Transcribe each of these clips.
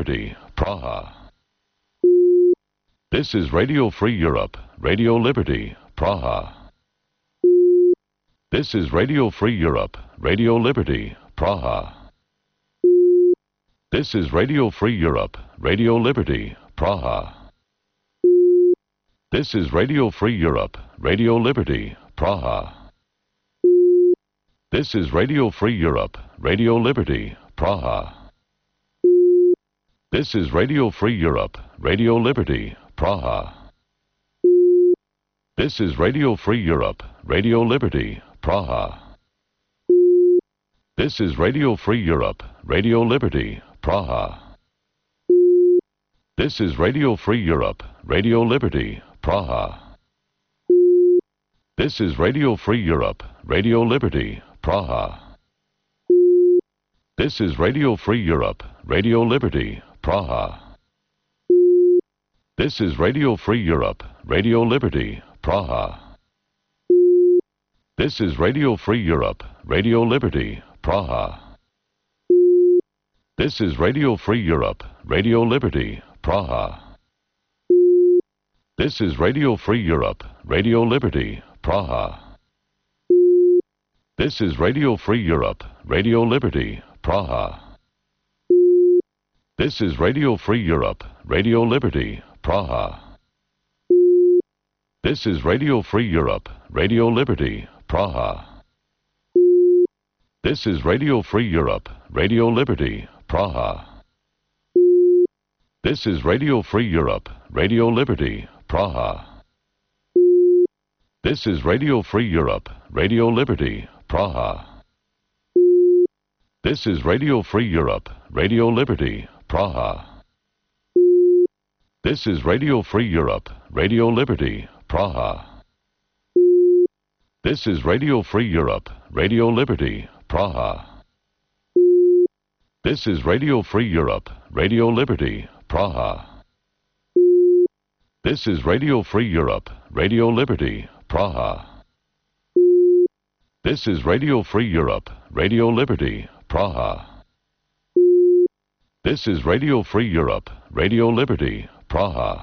Liberty, Praha. This is Radio Free Europe, Radio Liberty, Praha. This is Radio Free Europe, Radio Liberty, Praha. This is Radio Free Europe, Radio Liberty, Praha. This is Radio Free Europe, Radio Liberty, Praha. This is Radio Free Europe, Radio Liberty, Praha. This is Radio Free Europe, Radio Liberty, Praha. This is Radio Free Europe, Radio Liberty, Praha. This is Radio Free Europe, Radio Liberty, Praha. This is Radio Free Europe, Radio Liberty, Praha. This is Radio Free Europe, Radio Liberty, Praha. This is Radio Free Europe, Radio Liberty, Praha. This is Radio Free Europe, Radio Liberty, Praha. This is Radio Free Europe, Radio Liberty, Praha. This is Radio Free Europe, Radio Liberty, Praha. This is Radio Free Europe, Radio Liberty, Praha. This is Radio Free Europe, Radio Liberty, Praha. This is Radio Free Europe, Radio Liberty, Praha. This is Radio Free Europe, Radio Liberty, Praha. This is Radio Free Europe, Radio Liberty, Praha. This is Radio Free Europe, Radio Liberty, Praha. This is Radio Free Europe, Radio Liberty, Praha. This is Radio Free Europe, Radio Liberty, Praha. This is Radio Free Europe, Radio Liberty, Praha. This is Radio Free Europe, Radio Liberty, Praha. This is Radio Free Europe, Radio Liberty, Praha. This is Radio Free Europe, Radio Liberty, Praha. This is Radio Free Europe, Radio Liberty, Praha. This is Radio Free Europe, Radio Liberty, Praha.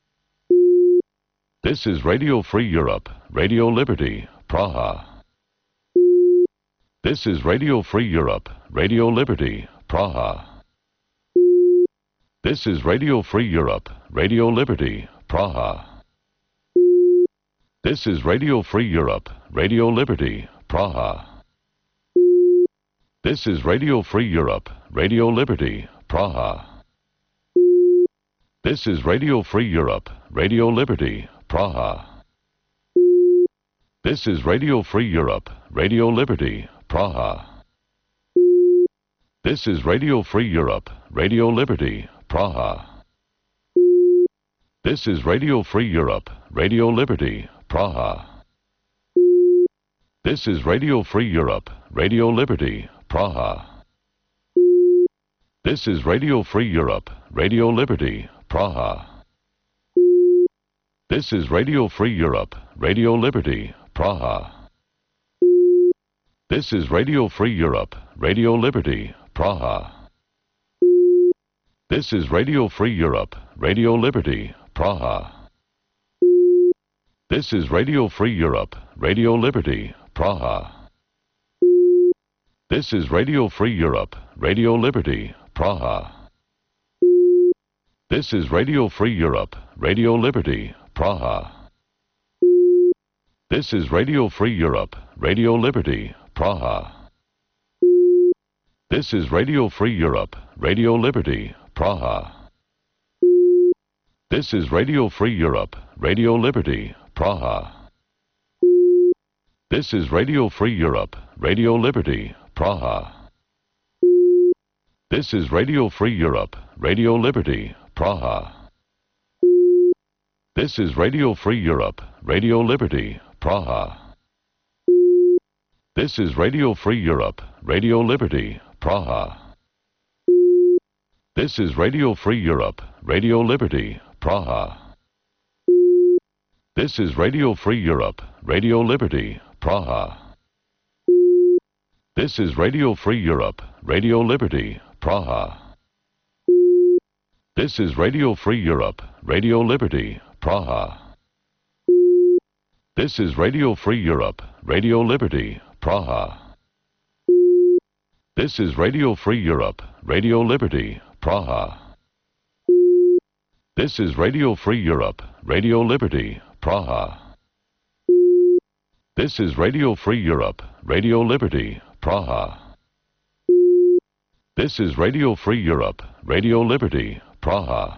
This is Radio Free Europe, Radio Liberty, Praha. This is Radio Free Europe, Radio Liberty, Praha. This is Radio Free Europe, Radio Liberty, Praha. This is Radio Free Europe, Radio Liberty, Praha. This is Radio Free Europe, Radio Liberty, Praha. This is Radio Free Europe, Radio Liberty, Praha. This is Radio Free Europe, Radio Liberty, Praha. This is Radio Free Europe, Radio Liberty, Praha. This is Radio Free Europe, Radio Liberty, Praha. This is Radio Free Europe, Radio Liberty, Praha. This is Radio Free Europe, Radio Liberty, Praha. This is Radio Free Europe, Radio Liberty, Praha. This is Radio Free Europe, Radio Liberty, Praha. This is Radio Free Europe, Radio Liberty, Praha. This is Radio Free Europe, Radio Liberty, Praha. This is Radio Free Europe, Radio Liberty, Praha. This is Radio Free Europe, Radio Liberty, Praha. This is Radio Free Europe, Radio Liberty, Praha. This is Radio Free Europe, Radio Liberty, Praha. This is Radio Free Europe, Radio Liberty, Praha. This is Radio Free Europe, Radio Liberty, Praha. This is Radio Free Europe, Radio Liberty, Praha. This is Radio Free Europe, Radio Liberty, Praha. This is Radio Free Europe, Radio Liberty, Praha. This is Radio Free Europe, Radio Liberty, Praha. This is Radio Free Europe, Radio Liberty, Praha. This is Radio Free Europe, Radio Liberty, Praha. This is Radio Free Europe, Radio Liberty, Praha. This is Radio Free Europe, Radio Liberty, Praha. This is Radio Free Europe, Radio Liberty, Praha. This is Radio Free Europe, Radio Liberty, Praha. This is Radio Free Europe, Radio Liberty, Praha. This is Radio Free Europe, Radio Liberty, Praha.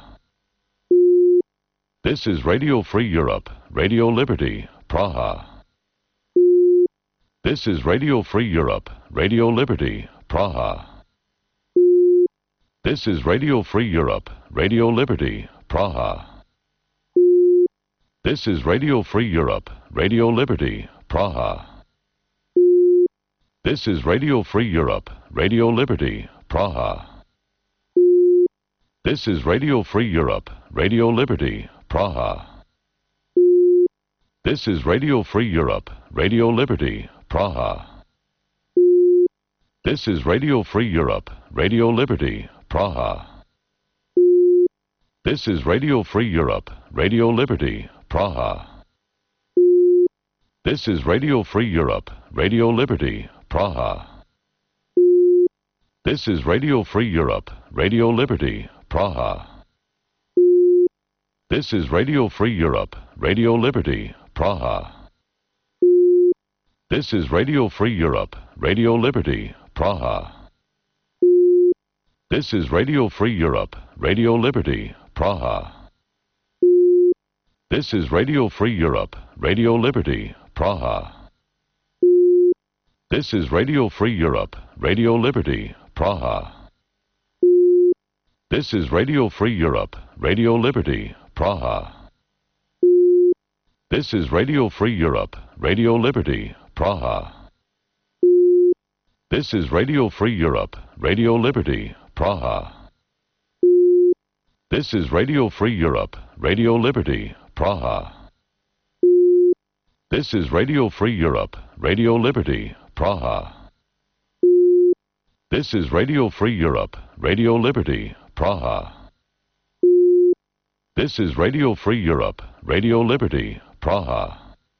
This is Radio Free Europe, Radio Liberty, Praha. This is Radio Free Europe, Radio Liberty, Praha. This is Radio Free Europe, Radio Liberty, Praha. This is Radio Free Europe, Radio Liberty, Praha. This is Radio Free Europe, Radio Liberty, Praha. This is Radio Free Europe, Radio Liberty, Praha. This is Radio Free Europe, Radio Liberty, Praha. This is Radio Free Europe, Radio Liberty, Praha. This is Radio Free Europe, Radio Liberty, Praha. This is Radio Free Europe, Radio Liberty, Praha. This is Radio Free Europe, Radio Liberty, Praha. This is Radio Free Europe, Radio Liberty, Praha. This is Radio Free Europe, Radio Liberty, Praha. This is Radio Free Europe, Radio Liberty, Praha. This is Radio Free Europe, Radio Liberty, Praha. This is Radio Free Europe, Radio Liberty, Praha. This is Radio Free Europe, Radio Liberty, Praha. This is Radio Free Europe, Radio Liberty, Praha. This is Radio Free Europe, Radio Liberty, Praha. This is Radio Free Europe, Radio Liberty, Praha. This is Radio Free Europe, Radio Liberty, Praha. This is Radio Free Europe, Radio Liberty, Praha. This is Radio Free Europe, Radio Liberty, Praha.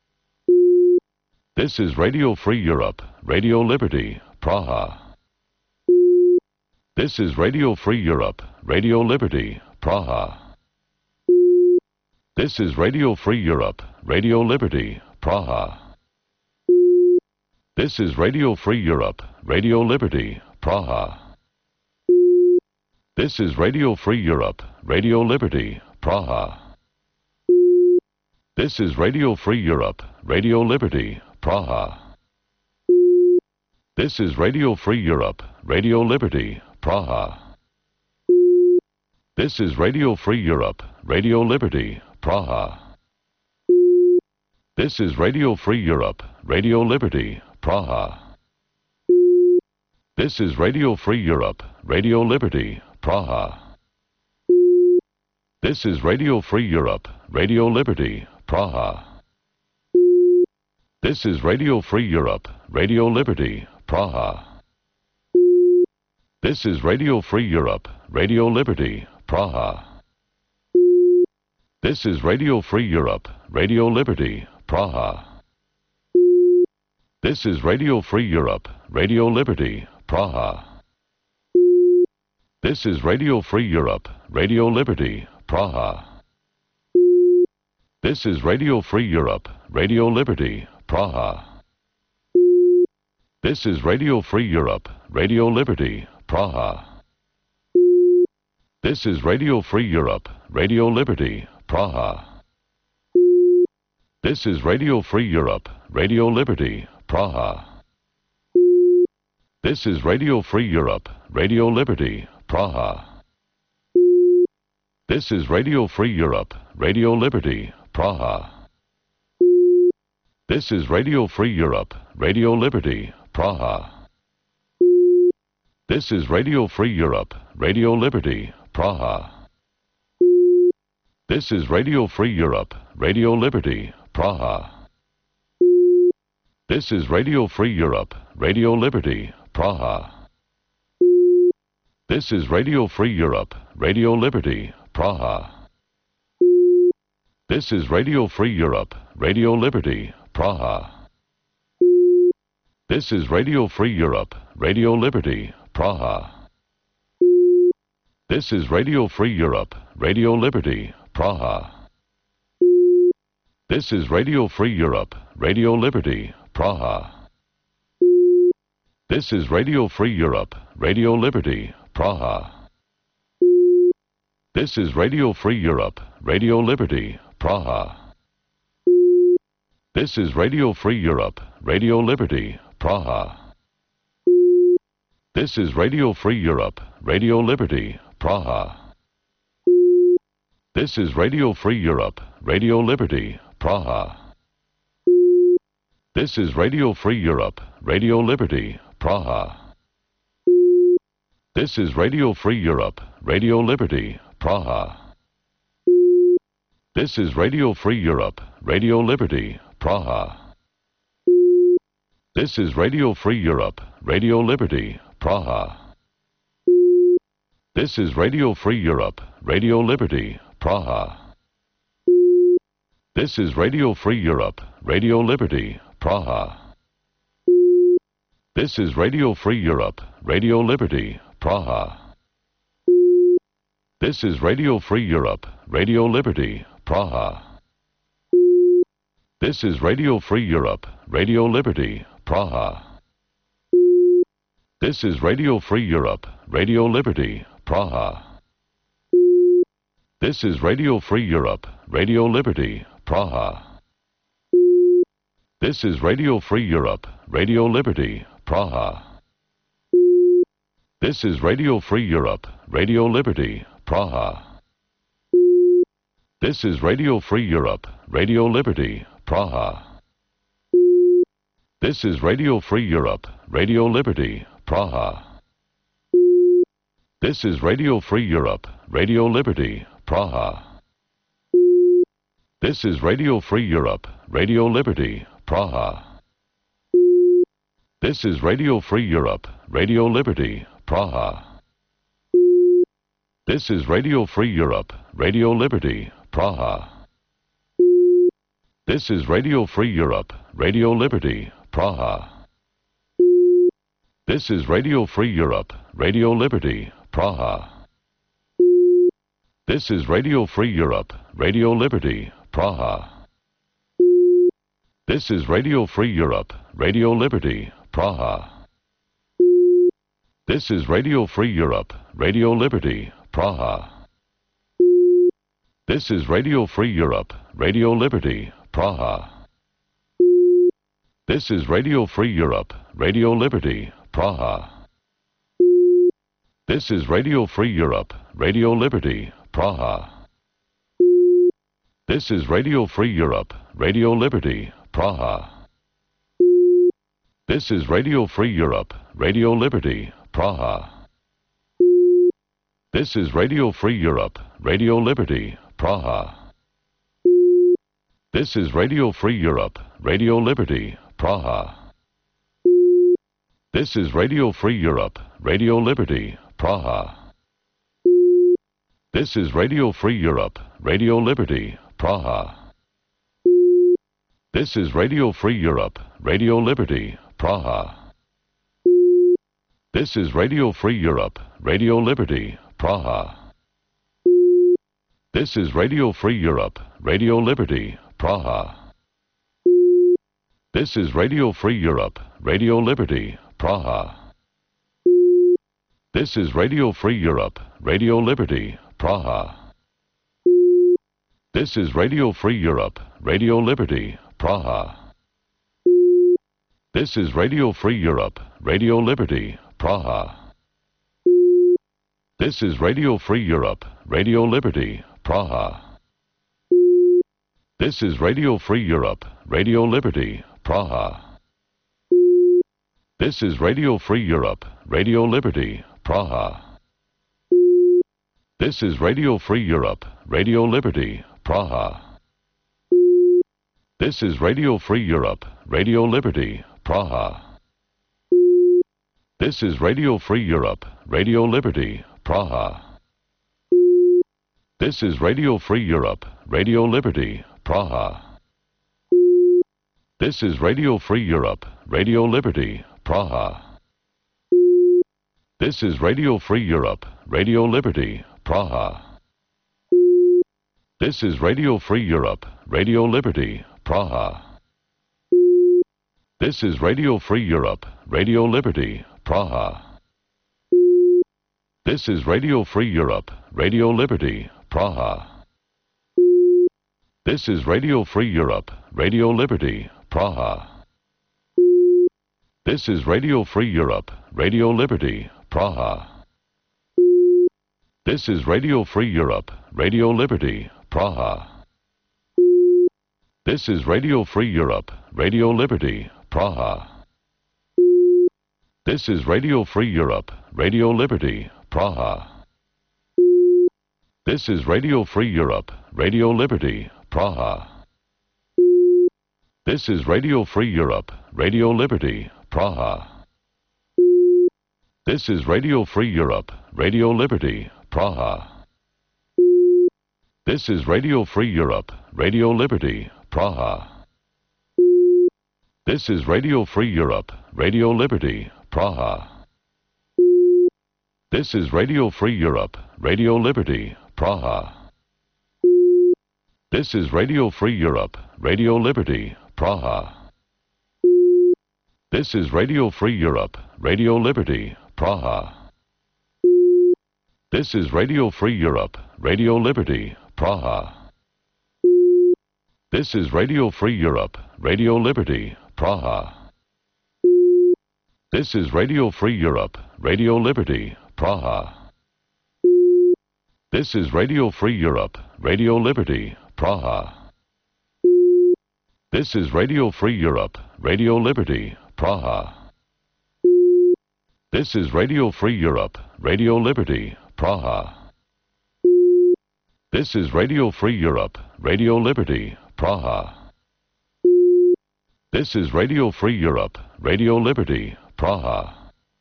This is Radio Free Europe, Radio Liberty, Praha. This is Radio Free Europe, Radio Liberty, Praha. This is Radio Free Europe, Radio Liberty, Praha. This is Radio Free Europe, Radio Liberty, Praha. This is Radio Free Europe, Radio Liberty, Praha. This is Radio Free Europe, Radio Liberty, Praha. This is Radio Free Europe, Radio Liberty, Praha. This is Radio Free Europe, Radio Liberty, Praha. This is Radio Free Europe, Radio Liberty, Praha. This is Radio Free Europe, Radio Liberty, Praha. This is Radio Free Europe, Radio Liberty, Praha. This is Radio Free Europe, Radio Liberty, Praha. This is Radio Free Europe, Radio Liberty, Praha. This is Radio Free Europe, Radio Liberty, Praha. This is Radio Free Europe, Radio Liberty, Praha. This is Radio Free Europe, Radio Liberty, Praha. This is Radio Free Europe, Radio Liberty, Praha. This is Radio Free Europe, Radio Liberty, Praha. This is Radio Free Europe, Radio Liberty, Praha. This is Radio Free Europe, Radio Liberty, Praha. This is Radio Free Europe, Radio Liberty, Praha. This is Radio Free Europe, Radio Liberty, Praha. This is Radio Free Europe, Radio Liberty, Praha. This is Radio Free Europe, Radio Liberty, Praha. This is Radio Free Europe, Radio Liberty, Praha. This is Radio Free Europe, Radio Liberty, Praha. This is Radio Free Europe, Radio Liberty, Praha. This is Radio Free Europe, Radio Liberty, Praha. This is Radio Free Europe, Radio Liberty, Praha. This is Radio Free Europe, Radio Liberty, Praha. This is Radio Free Europe, Radio Liberty, Praha. This is Radio Free Europe, Radio Liberty, Praha. This is Radio Free Europe, Radio Liberty, Praha. This is Radio Free Europe, Radio Liberty, Praha. This is Radio Free Europe, Radio Liberty, Praha. This is Radio Free Europe, Radio Liberty, Praha. This is Radio Free Europe, Radio Liberty, Praha. This is Radio Free Europe, Radio Liberty, Praha. This is Radio Free Europe, Radio Liberty, Praha. This is Radio Free Europe, Radio Liberty, Praha. This is Radio Free Europe, Radio Liberty, Praha. This is Radio Free Europe, Radio Liberty, Praha. This is Radio Free Europe, Radio Liberty, Praha. This is Radio Free Europe, Radio Liberty, Praha. This is Radio Free Europe, Radio Liberty, Praha. This is Radio Free Europe, Radio Liberty, Praha. This is Radio Free Europe, Radio Liberty, Praha. This is Radio Free Europe, Radio Liberty, Praha. This is Radio Free Europe, Radio Liberty, Praha. This is Radio Free Europe, Radio Liberty, Praha. This is Radio Free Europe, Radio Liberty, Praha. This is Radio Free Europe, Radio Liberty, Praha. This is Radio Free Europe, Radio Liberty, Praha. This is Radio Free Europe, Radio Liberty, Praha. This is Radio Free Europe, Radio Liberty, Praha. This is Radio Free Europe, Radio Liberty, Praha. This is Radio Free Europe, Radio Liberty, Praha. This is Radio Free Europe, Radio Liberty, Praha. This is Radio Free Europe, Radio Liberty, Praha. This is Radio Free Europe, Radio Liberty, Praha. This is Radio Free Europe, Radio Liberty, Praha. This is Radio Free Europe, Radio Liberty, Praha. This is Radio Free Europe, Radio Liberty, Praha. This is Radio Free Europe, Radio Liberty, Praha. This is Radio Free Europe, Radio Liberty, Praha. This is Radio Free Europe, Radio Liberty, Praha. This is Radio Free Europe, Radio Liberty, Praha. This is Radio Free Europe, Radio Liberty, Praha. This is Radio Free Europe, Radio Liberty, Praha. This is Radio Free Europe, Radio Liberty, Praha. This is Radio Free Europe, Radio Liberty, Praha. This is Radio Free Europe, Radio Liberty, Praha. This is Radio Free Europe, Radio Liberty, Praha. This is Radio Free Europe, Radio Liberty, Praha. This is Radio Free Europe, Radio Liberty, Praha. This is Radio Free Europe, Radio Liberty, Praha. This is Radio Free Europe, Radio Liberty, Praha. This is Radio Free Europe, Radio Liberty, Praha. This is Radio Free Europe, Radio Liberty, Praha. This is Radio Free Europe, Radio Liberty, Praha. This is Radio Free Europe, Radio Liberty, Praha. This is Radio Free Europe, Radio Liberty, Praha. This is Radio Free Europe, Radio Liberty, Praha. This is Radio Free Europe, Radio Liberty, Praha. This is Radio Free Europe, Radio Liberty, Praha. This is Radio Free Europe, Radio Liberty, Praha. This is Radio Free Europe, Radio Liberty, Praha. This is Radio Free Europe, Radio Liberty, Praha. This is Radio Free Europe, Radio Liberty, Praha. This is Radio Free Europe, Radio Liberty, Praha. This is Radio Free Europe, Radio Liberty, Praha. This is Radio Free Europe, Radio Liberty, Praha. This is Radio Free Europe, Radio Liberty, Praha. This is Radio Free Europe, Radio Liberty, Praha. This is Radio Free Europe, Radio Liberty, Praha. This is Radio Free Europe, Radio Liberty, Praha. This is Radio Free Europe, Radio Liberty, Praha. This is Radio Free Europe, Radio Liberty, Praha. This is Radio Free Europe, Radio Liberty, Praha. This is Radio Free Europe, Radio Liberty, Praha. This is Radio Free Europe, Radio Liberty, Praha. This is Radio Free Europe, Radio Liberty, Praha. This is Radio Free Europe, Radio Liberty, Praha. This is Radio Free Europe, Radio Liberty, Praha. This is Radio Free Europe, Radio Liberty, Praha. This is Radio Free Europe, Radio Liberty, Praha. This is Radio Free Europe, Radio Liberty, Praha. This is Radio Free Europe, Radio Liberty, Praha. This is Radio Free Europe, Radio Liberty, Praha.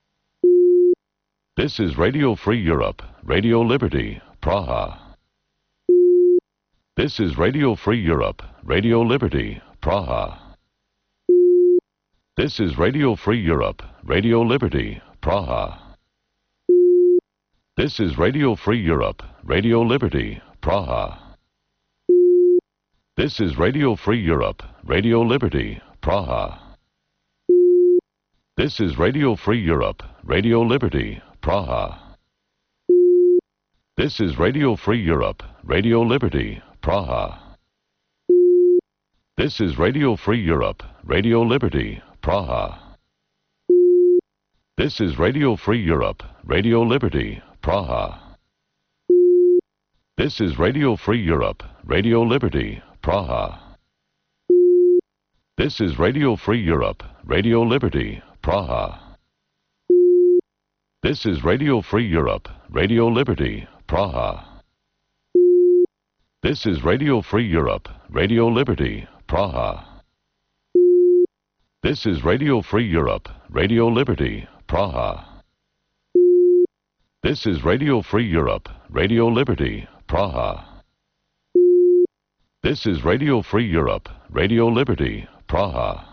This is Radio Free Europe, Radio Liberty, Praha. This is Radio Free Europe, Radio Liberty, Praha. This is Radio Free Europe, Radio Liberty, Praha. This is Radio Free Europe, Radio Liberty, Praha. This is Radio Free Europe, Radio Liberty, Praha. This is Radio Free Europe, Radio Liberty, Praha. This is Radio Free Europe, Radio Liberty, Praha. This is Radio Free Europe, Radio Liberty, Praha. This is Radio Free Europe, Radio Liberty, Praha. This is Radio Free Europe, Radio Liberty, Praha. This is Radio Free Europe, Radio Liberty, Praha. This is Radio Free Europe, Radio Liberty, Praha. This is Radio Free Europe, Radio Liberty, Praha. This is Radio Free Europe, Radio Liberty, Praha. This is Radio Free Europe, Radio Liberty, Praha. This is Radio Free Europe, Radio Liberty, Praha.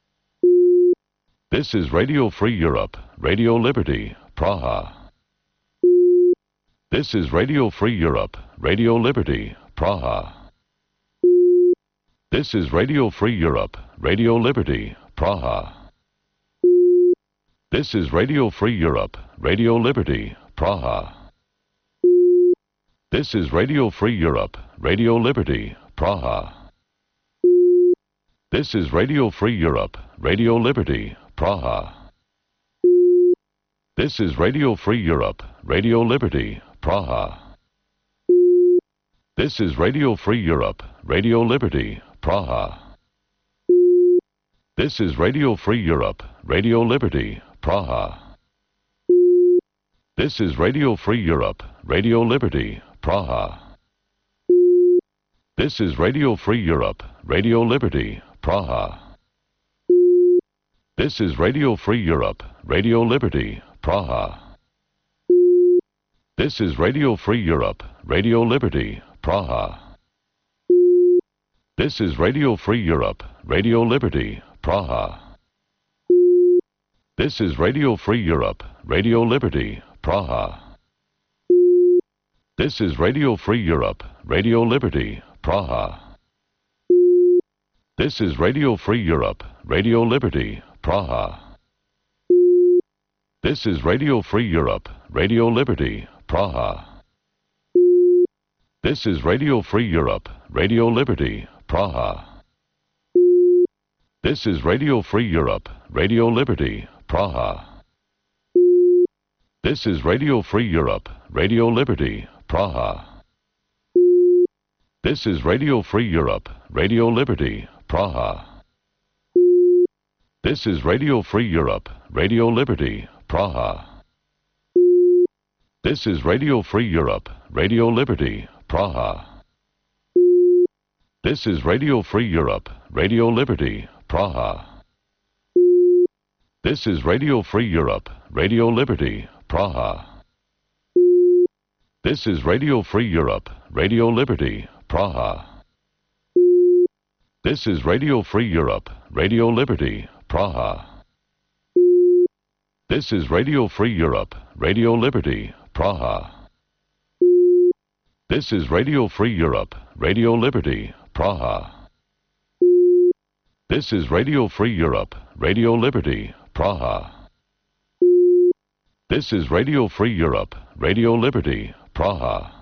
This is Radio Free Europe, Radio Liberty, Praha. This is Radio Free Europe, Radio Liberty, Praha. This is Radio Free Europe, Radio Liberty, Praha. This is Radio Free Europe, Radio Liberty, Praha. This is Radio Free Europe, Radio Liberty, Praha. This is Radio Free Europe, Radio Liberty, Praha. This is Radio Free Europe, Radio Liberty, Praha. This is Radio Free Europe, Radio Liberty, Praha. This is Radio Free Europe, Radio Liberty, Praha. This is Radio Free Europe, Radio Liberty, Praha. This is Radio Free Europe, Radio Liberty, Praha. This is Radio Free Europe, Radio Liberty, Praha. This is Radio Free Europe, Radio Liberty, Praha. This is Radio Free Europe, Radio Liberty, Praha. This is Radio Free Europe, Radio Liberty, Praha. This is Radio Free Europe, Radio Liberty, Praha. This is Radio Free Europe, Radio Liberty, Praha. This is Radio Free Europe, Radio Liberty, Praha. This is Radio Free Europe, Radio Liberty, Praha. This is Radio Free Europe, Radio Liberty, Praha. This is Radio Free Europe, Radio Liberty, Praha. This is Radio Free Europe, Radio Liberty, Praha. This is Radio Free Europe, Radio Liberty, Praha. This is Radio Free Europe, Radio Liberty, Praha. This is Radio Free Europe, Radio Liberty, Praha. This is Radio Free Europe, Radio Liberty, Praha. This is Radio Free Europe, Radio Liberty, Praha. This is Radio Free Europe, Radio Liberty, Praha. This is Radio Free Europe, Radio Liberty, Praha. This is Radio Free Europe, Radio Liberty, Praha. This is Radio Free Europe, Radio Liberty, Praha. This is Radio Free Europe, Radio Liberty, Praha.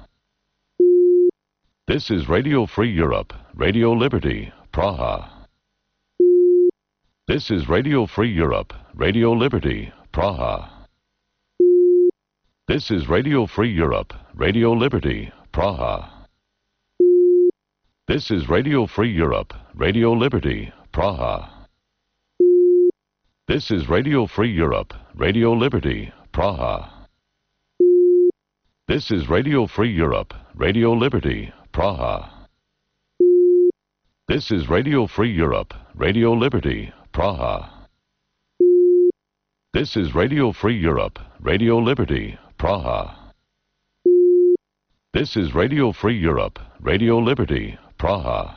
This is Radio Free Europe, Radio Liberty, Praha. This is Radio Free Europe, Radio Liberty, Praha. This is Radio Free Europe, Radio Liberty, Praha. This is Radio Free Europe, Radio Liberty, Praha. This is Radio Free Europe, Radio Liberty, Praha. This is Radio Free Europe, Radio Liberty, Praha. This is Radio Free Europe, Radio Liberty, Praha. This is Radio Free Europe, Radio Liberty, Praha. This is Radio Free Europe, Radio Liberty, Praha.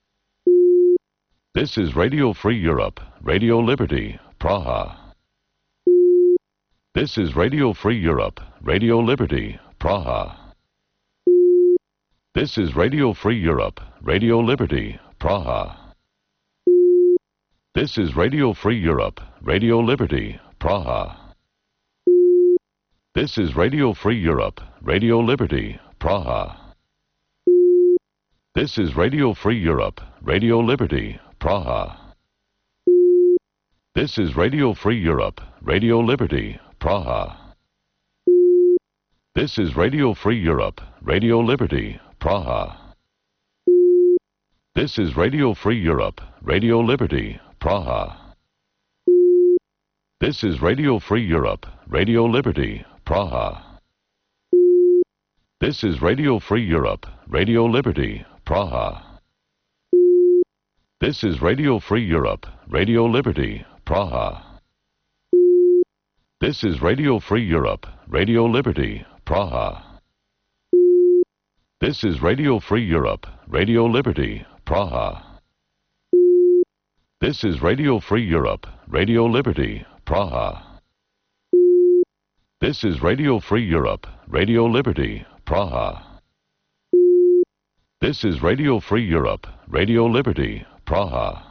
This is Radio Free Europe, Radio Liberty, Praha. This is Radio Free Europe, Radio Liberty, Praha. This is Radio Free Europe, Radio Liberty, Praha. This is Radio Free Europe, Radio Liberty, Praha. This is Radio Free Europe, Radio Liberty, Praha. This is Radio Free Europe, Radio Liberty, Praha. This is Radio Free Europe, Radio Liberty, Praha. This is Radio Free Europe, Radio Liberty, Praha. This is Radio Free Europe, Radio Liberty, Praha. This is Radio Free Europe, Radio Liberty, Praha. This is Radio Free Europe, Radio Liberty, Praha. This is Radio Free Europe, Radio Liberty, Praha. This is Radio Free Europe, Radio Liberty, Praha. This is Radio Free Europe, Radio Liberty, Praha. This is Radio Free Europe, Radio Liberty, Praha. This is Radio Free Europe, Radio Liberty, Praha. This is Radio Free Europe, Radio Liberty, Praha.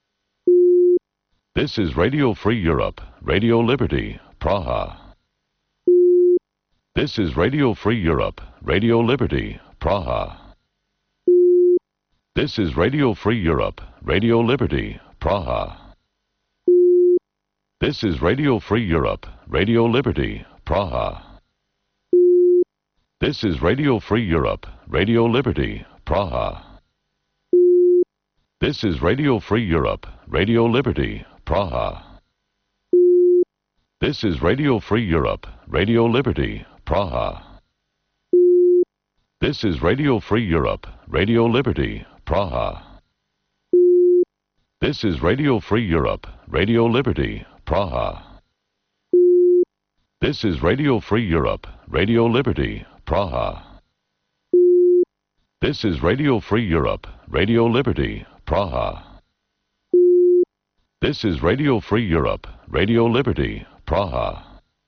This is Radio Free Europe, Radio Liberty, Praha. This is Radio Free Europe, Radio Liberty, Praha. This is Radio Free Europe, Radio Liberty, Praha. This is Radio Free Europe, Radio Liberty, Praha. This is Radio Free Europe, Radio Liberty, Praha. This is Radio Free Europe, Radio Liberty, Praha. This is Radio Free Europe, Radio Liberty, Praha. This is Radio Free Europe, Radio Liberty, Praha. This is Radio Free Europe, Radio Liberty, Praha. This is Radio Free Europe, Radio Liberty, Praha. This is Radio Free Europe, Radio Liberty, Praha. This is Radio Free Europe, Radio Liberty, Praha.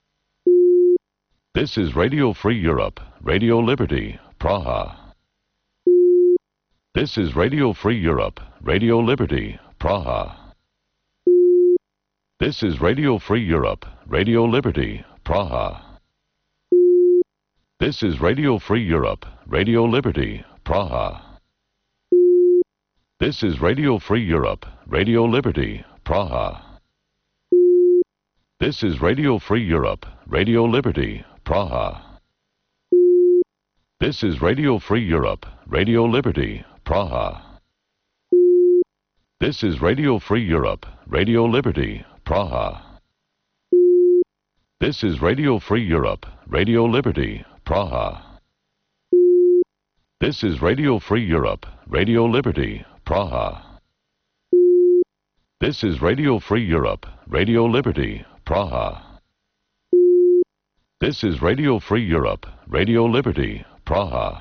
This is Radio Free Europe, Radio Liberty, Praha. This is Radio Free Europe, Radio Liberty, Praha. This is Radio Free Europe, Radio Liberty, Praha. This is Radio Free Europe, Radio Liberty, Praha. This is Radio Free Europe, Radio Liberty, Praha. This is Radio Free Europe, Radio Liberty, Praha. This is Radio Free Europe, Radio Liberty, Praha. This is Radio Free Europe, Radio Liberty, Praha. This is Radio Free Europe, Radio Liberty, Praha. This is Radio Free Europe, Radio Liberty, Praha. This is Radio Free Europe, Radio Liberty, Praha. This is Radio Free Europe, Radio Liberty, Praha.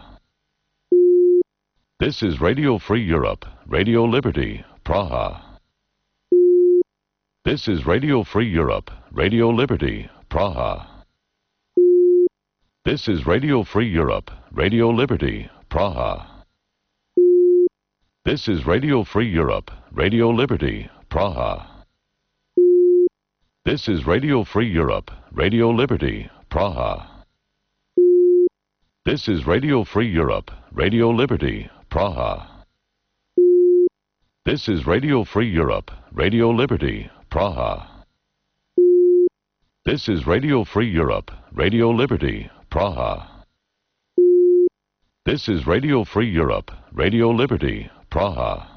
This is Radio Free Europe, Radio Liberty, Praha. This is Radio Free Europe, Radio Liberty, Praha. This is Radio Free Europe, Radio Liberty, Praha. This is Radio Free Europe, Radio Liberty, Praha. This is Radio Free Europe, Radio Liberty, Praha. This is Radio Free Europe, Radio Liberty, Praha. This is Radio Free Europe, Radio Liberty, Praha. This is Radio Free Europe, Radio Liberty, Praha. This is Radio Free Europe, Radio Liberty, Praha.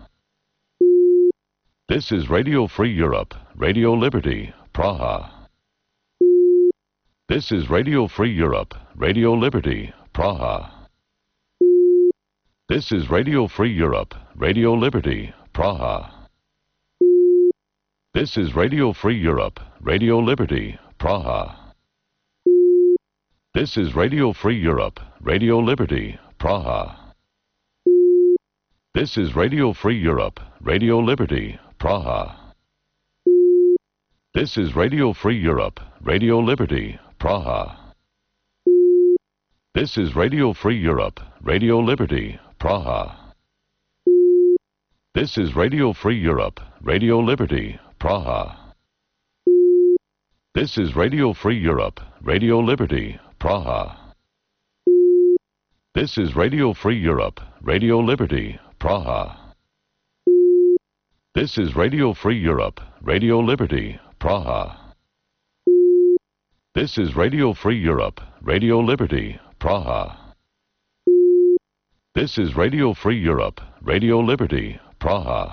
This is Radio Free Europe, Radio Liberty, Praha. This is Radio Free Europe, Radio Liberty, Praha. This is Radio Free Europe, Radio Liberty, Praha. This is Radio Free Europe, Radio Liberty, Praha. This is Radio Free Europe, Radio Liberty, Praha. This is Radio Free Europe, Radio Liberty, Praha. This is Radio Free Europe, Radio Liberty, Praha. This is Radio Free Europe, Radio Liberty, Praha. This is Radio Free Europe, Radio Liberty, Praha. This is Radio Free Europe, Radio Liberty, Praha. This is Radio Free Europe, Radio Liberty, Praha. This is Radio Free Europe, Radio Liberty, Praha. This is Radio Free Europe, Radio Liberty, Praha. This is Radio Free Europe, Radio Liberty, Praha.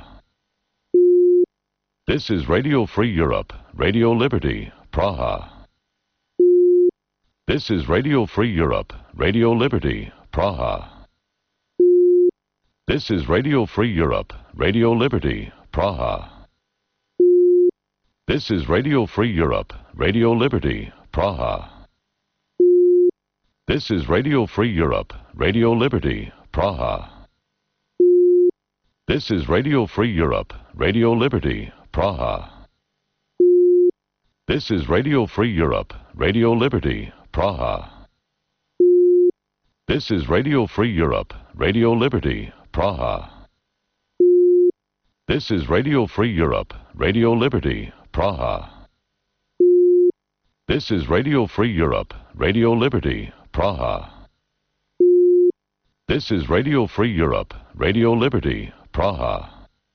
This is Radio Free Europe, Radio Liberty, Praha. This is Radio Free Europe, Radio Liberty, Praha. This is Radio Free Europe, Radio Liberty, Praha. This is Radio Free Europe, Radio Liberty, Praha. This is Radio Free Europe, Radio Liberty, Praha. This is Radio Free Europe, Radio Liberty, Praha. This is Radio Free Europe, Radio Liberty, Praha. This is Radio Free Europe, Radio Liberty, Praha. This is Radio Free Europe, Radio Liberty, Praha. This is Radio Free Europe, Radio Liberty, Praha. This is Radio Free Europe, Radio Liberty, Praha.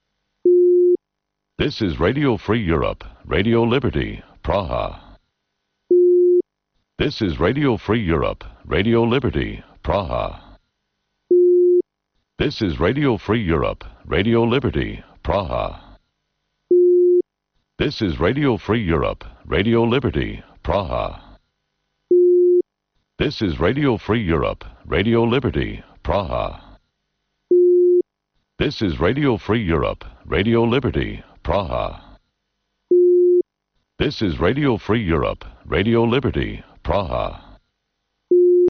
This is Radio Free Europe, Radio Liberty, Praha. This is Radio Free Europe, Radio Liberty, Praha. This is Radio Free Europe, Radio Liberty, Praha. This is Radio Free Europe, Radio Liberty, Praha. This is Radio Free Europe, Radio Liberty, Praha. This is Radio Free Europe, Radio Liberty, Praha. This is Radio Free Europe, Radio Liberty, Praha.